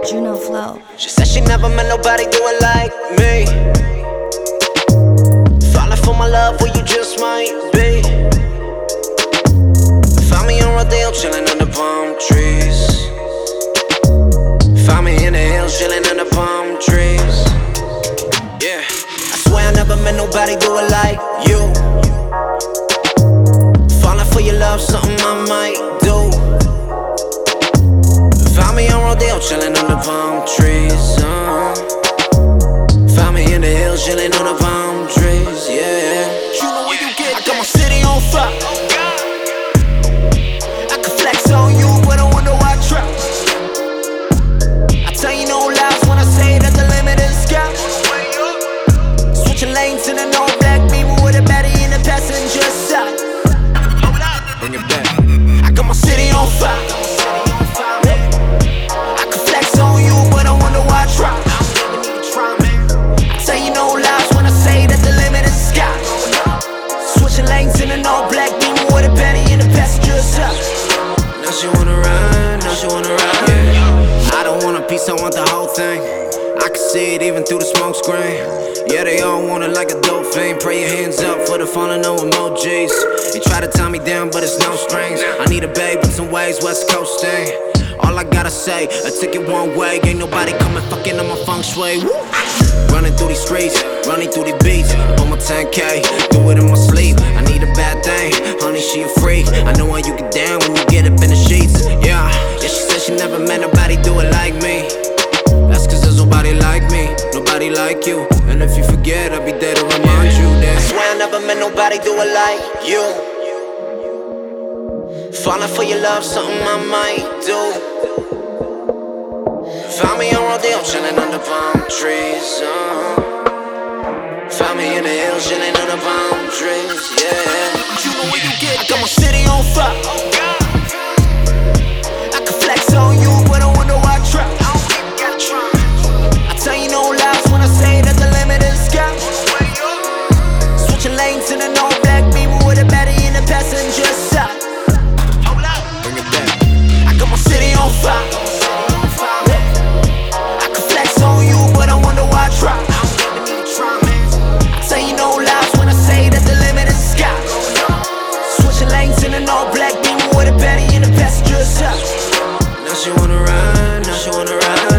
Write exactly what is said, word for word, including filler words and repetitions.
Juno Flow. She said she never met nobody do it like me. Falling for my love, well you just might be. Found me on Rodeo, chillin' under palm trees. Found me in the hills, chillin' under palm trees. Yeah, I swear I never met nobody do it like you. Falling for your love, something I might do. Found me on Rodeo, chillin' under palm trees. uh. Found me in the hills, chillin' under palm trees. Yeah, you know where you get. I got my city on fire. I can flex on you, but I wonder why I try. I tell you no lies when I say that the limit is sky. Switching lanes in an all black Beamer with a baddie in the passenger side. Bring it back. I got my city on fire. I can flex on you, but I wonder why I try. I tell you no lies when I say that the limit is sky. Switching lanes in an all black Beamer with a baddie in the passenger side. Now she wanna ride, now she wanna ride. Yeah. I don't want a piece, I want the whole thing. I can see it even through the smoke screen. Yeah, they all want it like a dope fiend. Pray your hands up for the falling no emojis. They try to tie me down, but it's no strings. I need a babe with some waves, West Coasting. All I gotta say, a ticket one way. Ain't nobody coming fucking on my feng shui. Woo! Running through these streets, running through these beats. On my ten K, do it in my sleep. I need a bad thing, honey, she a freak. I know how you get down when you get up in the sheets. Yeah, yeah, she said she never met nobody do it like me. That's cause there's nobody like me, nobody like you. And if you forget, I'll be there to remind you that I swear I never met nobody do it like you. Falling for your love, something I might do. Found me on Rodeo, chillin' under palm trees. uh. Found me in the hills, chillin' under palm trees. Yeah, you know where you get. I got my city on fire. I can flex on you, but I wonder why I try. I tell you no lies when I say that the limit is sky. Switching lanes in an all black Beamer with a baddie in the passenger side. Bring it back. I got my city on fire. I can flex on you, but I wonder why I try. I tell you no lies when I say that the limit is sky. Switching lanes in an all black Beamer with a baddie in the passenger side. Now she wanna ride, now she wanna ride.